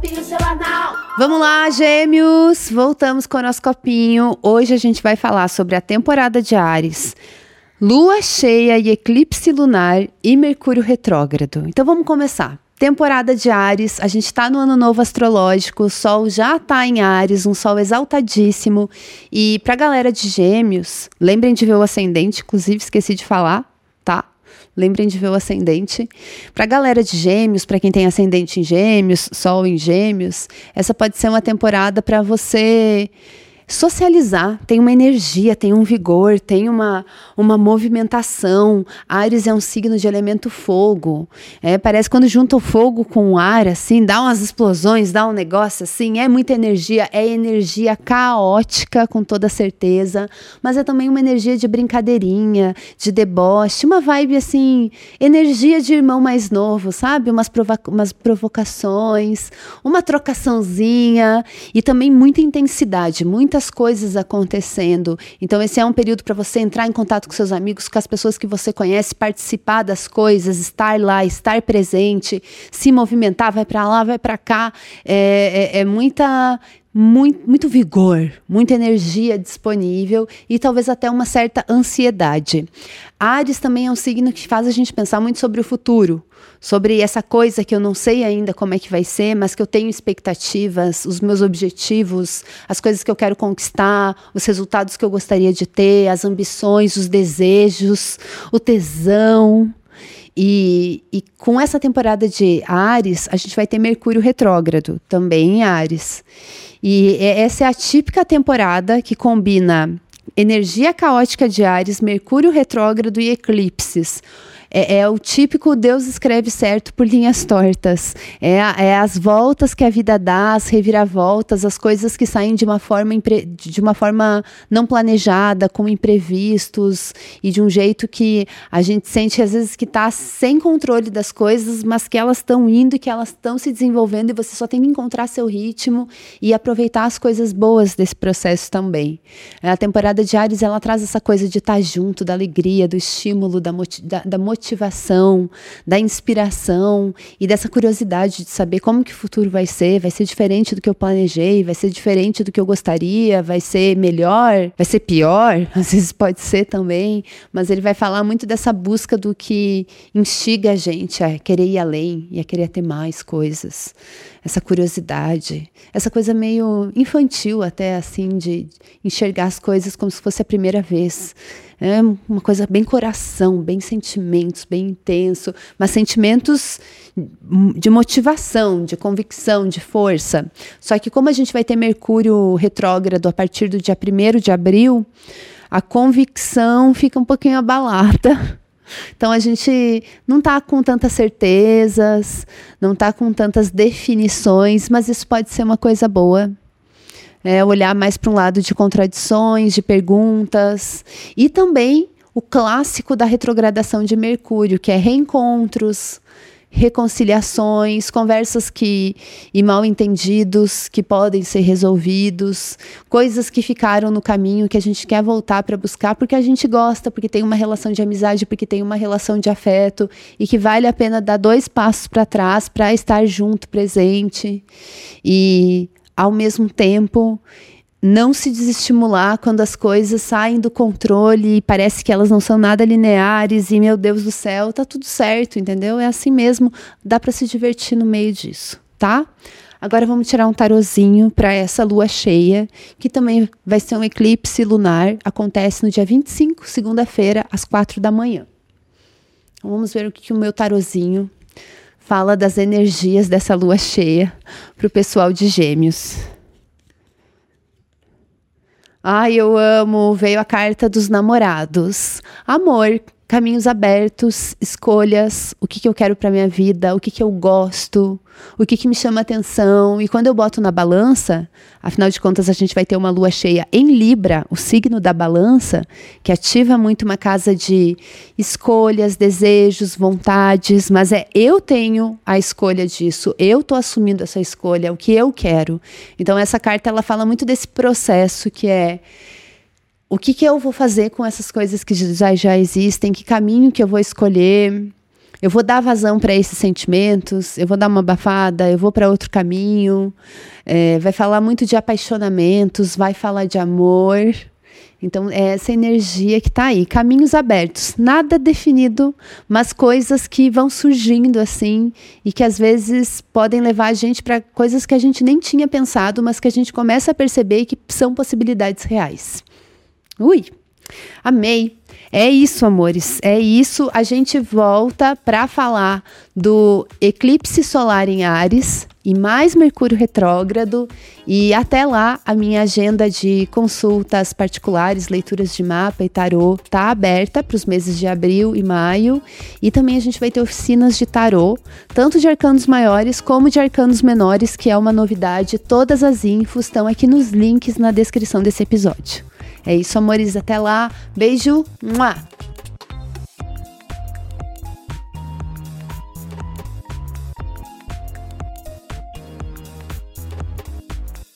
copinho, seu anal. Vamos lá, gêmeos! Voltamos com o nosso copinho. Hoje a gente vai falar sobre a temporada de Áries, lua cheia e eclipse lunar e Mercúrio retrógrado. Então vamos começar. Temporada de Áries, a gente está no ano novo astrológico, o Sol já está em Áries, um Sol exaltadíssimo. E para a galera de Gêmeos, lembrem de ver o ascendente, inclusive esqueci de falar, tá? Lembrem de ver o ascendente. Para a galera de Gêmeos, para quem tem ascendente em Gêmeos, Sol em Gêmeos, essa pode ser uma temporada para você socializar, tem uma energia, tem um vigor, tem uma movimentação. Áries é um signo de elemento fogo. Parece quando junta o fogo com o ar, assim, dá umas explosões, dá um negócio assim, é muita energia, é energia caótica, com toda certeza, mas é também uma energia de brincadeirinha, de deboche, uma vibe assim, energia de irmão mais novo, sabe? Umas provocações, uma trocaçãozinha e também muita intensidade, muitas coisas acontecendo. Então esse é um período para você entrar em contato com seus amigos, com as pessoas que você conhece, participar das coisas, estar lá, estar presente, se movimentar, vai para lá, vai para cá. Muito vigor, muita energia disponível e talvez até uma certa ansiedade. Áries também é um signo que faz a gente pensar muito sobre o futuro, sobre essa coisa que eu não sei ainda como é que vai ser, mas que eu tenho expectativas, os meus objetivos, as coisas que eu quero conquistar, os resultados que eu gostaria de ter, as ambições, os desejos, o tesão. E com essa temporada de Áries, a gente vai ter Mercúrio retrógrado, também em Áries. E essa é a típica temporada que combina energia caótica de Áries, Mercúrio retrógrado e eclipses. É o típico Deus escreve certo por linhas tortas. É as voltas que a vida dá, as reviravoltas, as coisas que saem de uma forma não planejada, com imprevistos, e de um jeito que a gente sente às vezes que está sem controle das coisas, mas que elas estão indo e que elas estão se desenvolvendo, e você só tem que encontrar seu ritmo e aproveitar as coisas boas desse processo também. A temporada de Áries, ela traz essa coisa de estar junto, da alegria, do estímulo, da motivação, da inspiração e dessa curiosidade de saber como que o futuro vai ser diferente do que eu planejei, vai ser diferente do que eu gostaria, vai ser melhor, vai ser pior, às vezes pode ser também, mas ele vai falar muito dessa busca do que instiga a gente a querer ir além e a querer ter mais coisas, essa curiosidade, essa coisa meio infantil até, assim, de enxergar as coisas como se fosse a primeira vez. É uma coisa bem coração, bem sentimentos, bem intenso, mas sentimentos de motivação, de convicção, de força. Só que como a gente vai ter Mercúrio retrógrado a partir do dia 1º de abril, a convicção fica um pouquinho abalada. Então a gente não está com tantas certezas, não está com tantas definições, mas isso pode ser uma coisa boa. Olhar mais para um lado de contradições, de perguntas, e também o clássico da retrogradação de Mercúrio, que é reencontros, reconciliações, conversas e mal entendidos que podem ser resolvidos, coisas que ficaram no caminho que a gente quer voltar para buscar porque a gente gosta, porque tem uma relação de amizade, porque tem uma relação de afeto e que vale a pena dar 2 passos para trás para estar junto, presente e, ao mesmo tempo, não se desestimular quando as coisas saem do controle e parece que elas não são nada lineares e, meu Deus do céu, tá tudo certo, entendeu? É assim mesmo, dá para se divertir no meio disso, tá? Agora vamos tirar um tarozinho para essa lua cheia, que também vai ser um eclipse lunar, acontece no dia 25, segunda-feira, às 4 da manhã. Então, vamos ver o que o meu tarozinho fala das energias dessa lua cheia para o pessoal de Gêmeos. Ai, eu amo, veio a carta dos namorados. Amor, caminhos abertos, escolhas, o que eu quero para minha vida, o que eu gosto, o que me chama atenção. E quando eu boto na balança, afinal de contas a gente vai ter uma lua cheia em Libra, o signo da balança, que ativa muito uma casa de escolhas, desejos, vontades, mas eu tenho a escolha disso, eu estou assumindo essa escolha, o que eu quero. Então essa carta ela fala muito desse processo que é o que eu vou fazer com essas coisas que já existem, que caminho que eu vou escolher. eu vou dar vazão para esses sentimentos, eu vou dar uma abafada, eu vou para outro caminho. Vai falar muito de apaixonamentos, vai falar de amor. Então, é essa energia que está aí. Caminhos abertos, nada definido, mas coisas que vão surgindo assim e que às vezes podem levar a gente para coisas que a gente nem tinha pensado, mas que a gente começa a perceber que são possibilidades reais. Ui, amei. É isso, amores, é isso. A gente volta para falar do eclipse solar em Áries e mais Mercúrio retrógrado. E até lá, a minha agenda de consultas particulares, leituras de mapa e tarô está aberta para os meses de abril e maio. E também a gente vai ter oficinas de tarô, tanto de arcanos maiores como de arcanos menores, que é uma novidade. Todas as infos estão aqui nos links na descrição desse episódio. É isso, amores. Até lá. Beijo. Mua!